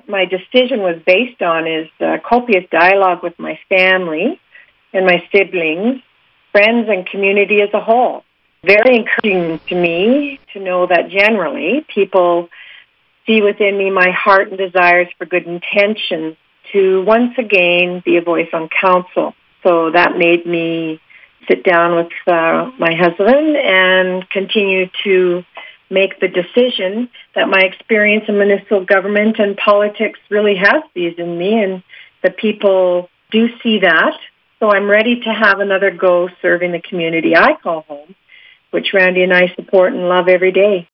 my decision was based on is copious dialogue with my family and my siblings, friends, and community as a whole. Very encouraging to me to know that generally people see within me my heart and desires for good intentions to once again be a voice on council. So that made me sit down with my husband and continue to make the decision that my experience in municipal government and politics really has seasoned me, and the people do see that. So I'm ready to have another go serving the community I call home, which Randy and I support and love every day.